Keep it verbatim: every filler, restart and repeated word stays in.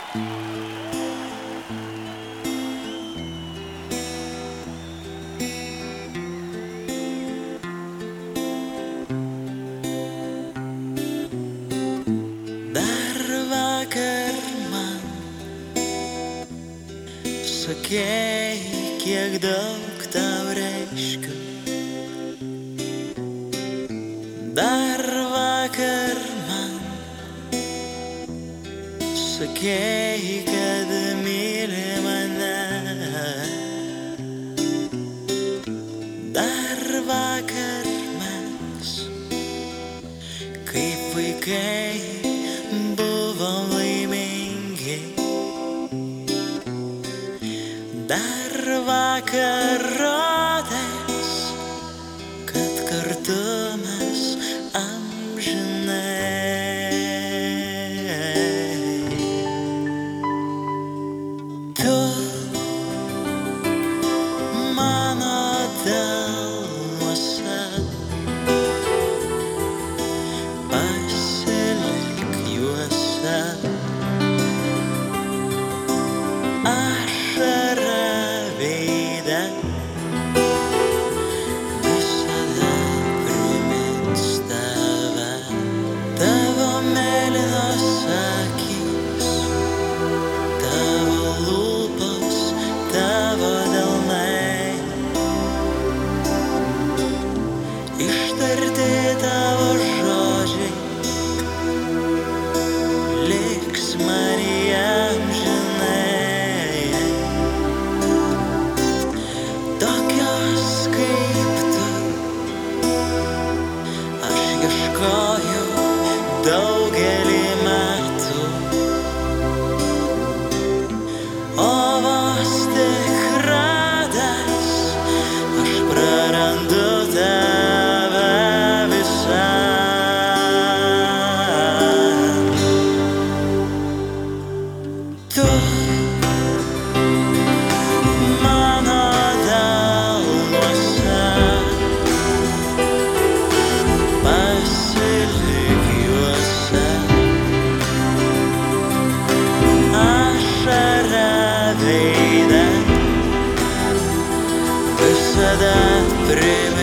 Dar vakar man sakei, kiek daug tau reiškiu. Dar vakar man sakei, kad myli mane. Dar vakar mes, kaip vaikai, buvom laimingi. Dar vakar rodės, kad kartu mes amžinai. Tu mano delnuose, pasilik juose. Ašara veide visada primins tave. Tavo mėlynos akys, tavo lūpos, tavo delnai, ištarti tavo žodžiai liks manyje amžinai. Tokios kaip tu aš ieškojau daugelį metų, o vos tik radęs aš prarandu tave visą. Tu mano delnuose, pasilik juose. Ašara veide visada primins